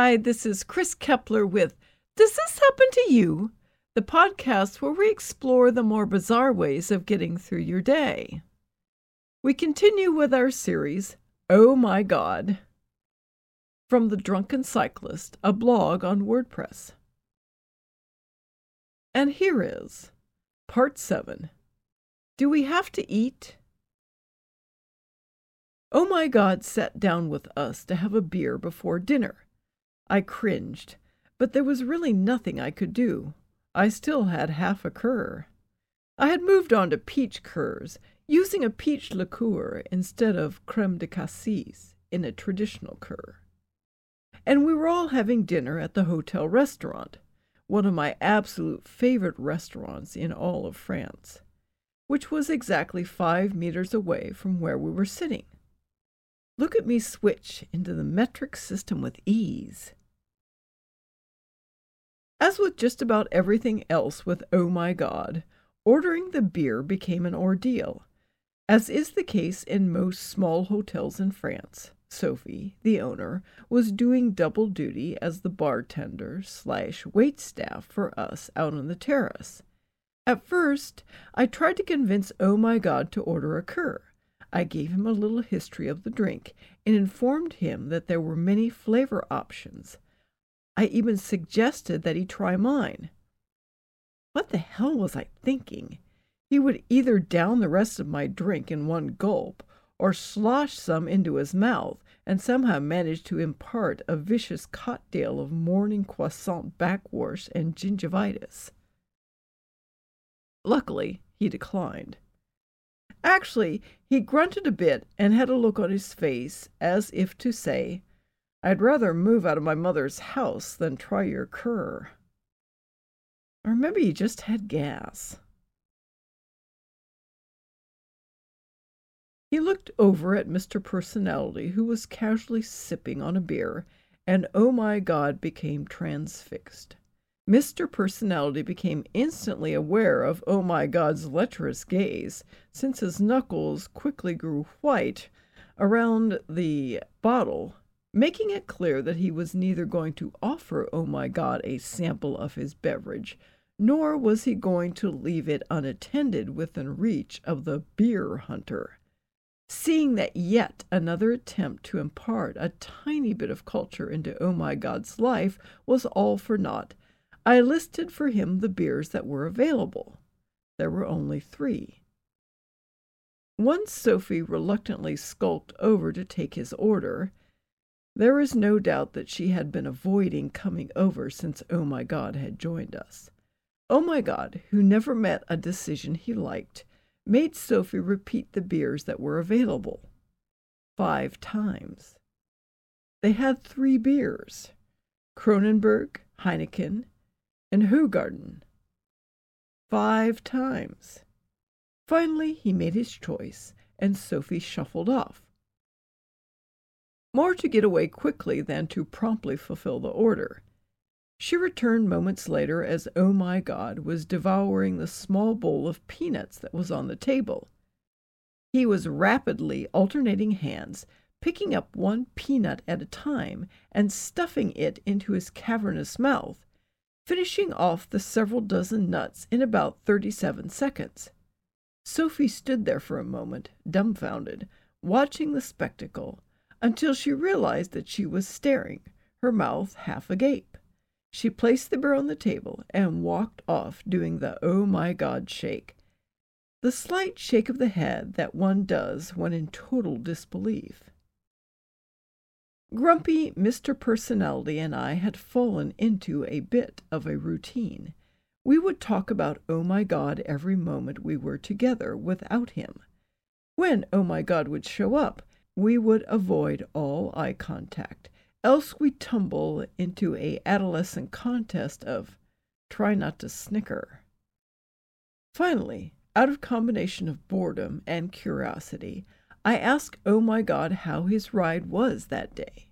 Hi, this is Chris Kepler with Does This Happen to You? The podcast where we explore the more bizarre ways of getting through your day. We continue with our series, Oh My God, from The Drunken Cyclist, a blog on WordPress. And here is Part 7. Do we have to eat? Oh My God sat down with us to have a beer before dinner. I cringed, but there was really nothing I could do. I still had half a cur. I had moved on to peach curs, using a peach liqueur instead of crème de cassis in a traditional cur. And we were all having dinner at the hotel restaurant, one of my absolute favorite restaurants in all of France, which was exactly 5 meters away from where we were sitting. Look at me switch into the metric system with ease. As with just about everything else with Oh My God, ordering the beer became an ordeal. As is the case in most small hotels in France, Sophie, the owner, was doing double duty as the bartender / waitstaff for us out on the terrace. At first, I tried to convince Oh My God to order a cur. I gave him a little history of the drink and informed him that there were many flavor options. I even suggested that he try mine. What the hell was I thinking? He would either down the rest of my drink in one gulp, or slosh some into his mouth, and somehow manage to impart a vicious cocktail of morning croissant backwash and gingivitis. Luckily, he declined. Actually, he grunted a bit and had a look on his face as if to say, I'd rather move out of my mother's house than try your cur. Or maybe he just had gas. He looked over at Mr. Personality, who was casually sipping on a beer, and Oh My God became transfixed. Mr. Personality became instantly aware of Oh My God's lecherous gaze, since his knuckles quickly grew white around the bottle, making it clear that he was neither going to offer Oh My God a sample of his beverage, nor was he going to leave it unattended within reach of the beer hunter. Seeing that yet another attempt to impart a tiny bit of culture into Oh My God's life was all for naught, I listed for him the beers that were available. There were only 3. Once Sophie reluctantly skulked over to take his order. There is no doubt that she had been avoiding coming over since Oh My God had joined us. Oh My God, who never met a decision he liked, made Sophie repeat the beers that were available 5 times. They had 3 beers, Kronenberg, Heineken, and Hoegaarden. 5 times. Finally, he made his choice, and Sophie shuffled off. More to get away quickly than to promptly fulfill the order. She returned moments later as Oh My God was devouring the small bowl of peanuts that was on the table. He was rapidly alternating hands, picking up one peanut at a time and stuffing it into his cavernous mouth, finishing off the several dozen nuts in about 37 seconds. Sophie stood there for a moment, dumbfounded, watching the spectacle, until she realized that she was staring, her mouth half agape. She placed the beer on the table and walked off doing the Oh My God shake, the slight shake of the head that one does when in total disbelief. Grumpy Mr. Personality and I had fallen into a bit of a routine. We would talk about Oh My God every moment we were together without him. When Oh My God would show up, we would avoid all eye contact, else we'd tumble into a adolescent contest of try not to snicker. Finally, out of combination of boredom and curiosity, I asked Oh My God how his ride was that day.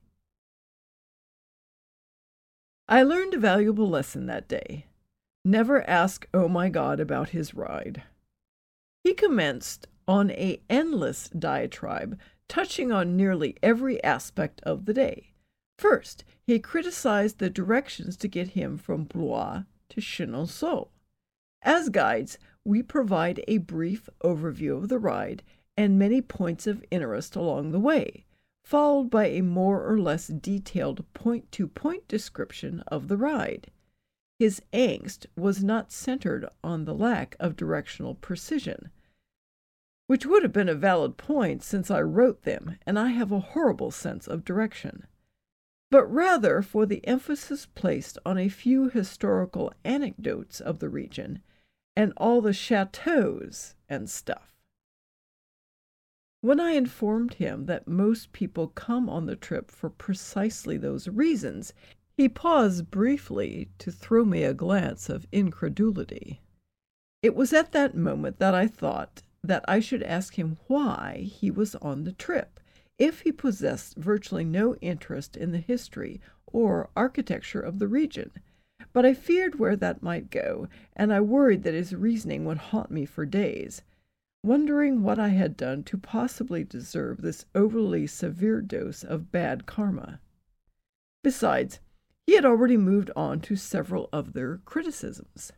I learned a valuable lesson that day. Never ask Oh My God about his ride. He commenced on an endless diatribe touching on nearly every aspect of the day. First, He criticized the directions to get him from Blois to Chenonceau. As guides, we provide a brief overview of the ride and many points of interest along the way, followed by a more or less detailed point-to-point description of the ride. His angst was not centered on the lack of directional precision, which would have been a valid point since I wrote them, and I have a horrible sense of direction, but rather for the emphasis placed on a few historical anecdotes of the region and all the chateaux and stuff. When I informed him that most people come on the trip for precisely those reasons, he paused briefly to throw me a glance of incredulity. It was at that moment that I thought that I should ask him why he was on the trip, if he possessed virtually no interest in the history or architecture of the region. But I feared where that might go, and I worried that his reasoning would haunt me for days, wondering what I had done to possibly deserve this overly severe dose of bad karma. Besides, he had already moved on to several other criticisms.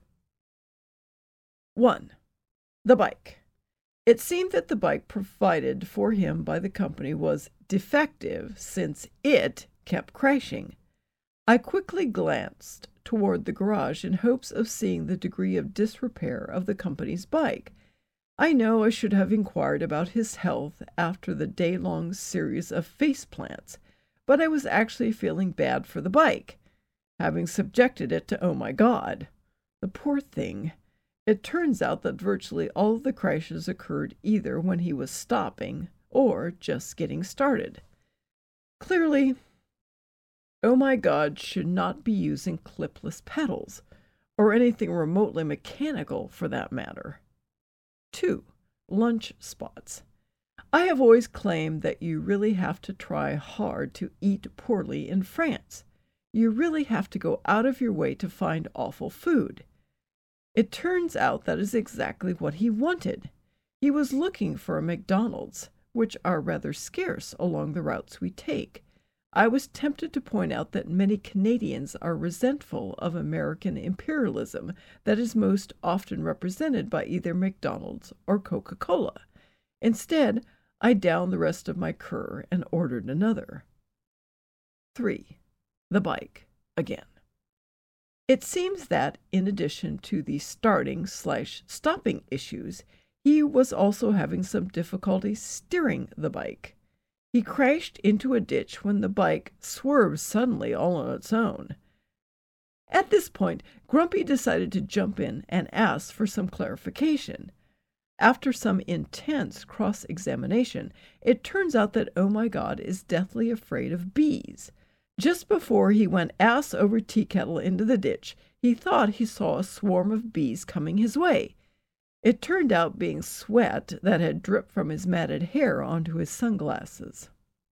1. The bike. It seemed that the bike provided for him by the company was defective, since it kept crashing. I quickly glanced toward the garage in hopes of seeing the degree of disrepair of the company's bike. I know I should have inquired about his health after the day-long series of faceplants, but I was actually feeling bad for the bike, having subjected it to oh my God. The poor thing. It turns out that virtually all of the crashes occurred either when he was stopping or just getting started. Clearly, oh my God should not be using clipless pedals, or anything remotely mechanical for that matter. 2. Lunch spots. I have always claimed that you really have to try hard to eat poorly in France. You really have to go out of your way to find awful food. It turns out that is exactly what he wanted. He was looking for a McDonald's, which are rather scarce along the routes we take. I was tempted to point out that many Canadians are resentful of American imperialism that is most often represented by either McDonald's or Coca-Cola. Instead, I downed the rest of my cur and ordered another. 3. The bike, again. It seems that, in addition to the starting/stopping issues, he was also having some difficulty steering the bike. He crashed into a ditch when the bike swerved suddenly all on its own. At this point, Grumpy decided to jump in and ask for some clarification. After some intense cross-examination, it turns out that oh my God is deathly afraid of bees. Just before he went ass over tea kettle into the ditch, he thought he saw a swarm of bees coming his way. It turned out being sweat that had dripped from his matted hair onto his sunglasses.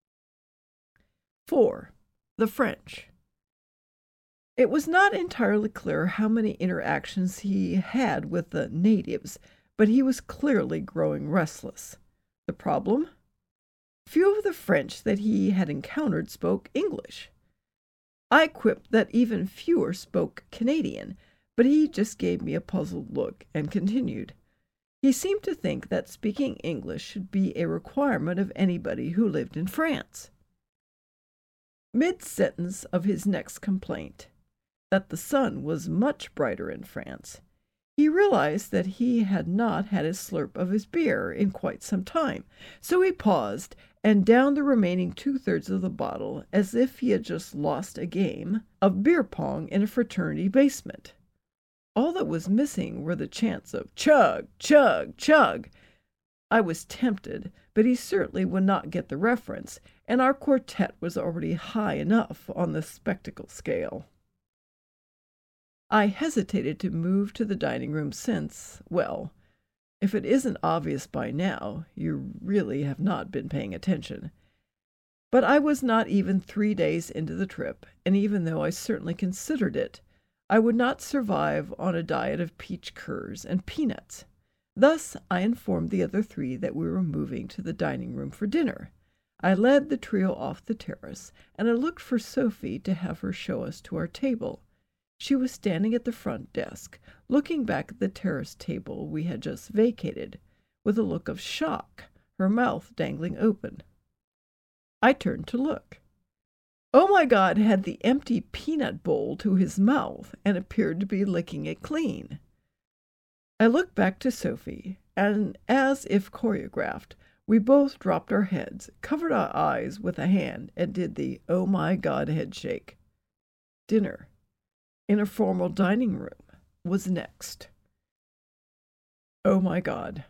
4. The French. It was not entirely clear how many interactions he had with the natives, but he was clearly growing restless. The problem? Few of the French that he had encountered spoke English. I quipped that even fewer spoke Canadian, but he just gave me a puzzled look and continued. He seemed to think that speaking English should be a requirement of anybody who lived in France. Mid-sentence of his next complaint, that the sun was much brighter in France, he realized that he had not had a slurp of his beer in quite some time, so he paused and downed the remaining 2/3 of the bottle as if he had just lost a game of beer pong in a fraternity basement. All that was missing were the chants of chug, chug, chug. I was tempted, but he certainly would not get the reference, and our quartet was already high enough on the spectacle scale. I hesitated to move to the dining room since, well, if it isn't obvious by now, you really have not been paying attention. But I was not even 3 days into the trip, and even though I certainly considered it, I would not survive on a diet of peach curds and peanuts. Thus I informed the other 3 that we were moving to the dining room for dinner. I led the trio off the terrace, and I looked for Sophie to have her show us to our table. She was standing at the front desk, looking back at the terrace table we had just vacated, with a look of shock, her mouth dangling open. I turned to look. Oh my God had the empty peanut bowl to his mouth and appeared to be licking it clean. I looked back to Sophie, and as if choreographed, we both dropped our heads, covered our eyes with a hand, and did the oh my God head shake. Dinner, in a formal dining room, was next. Oh my God.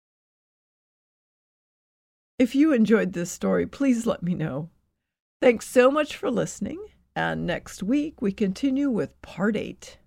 If you enjoyed this story, please let me know. Thanks so much for listening, and next week we continue with Part 8.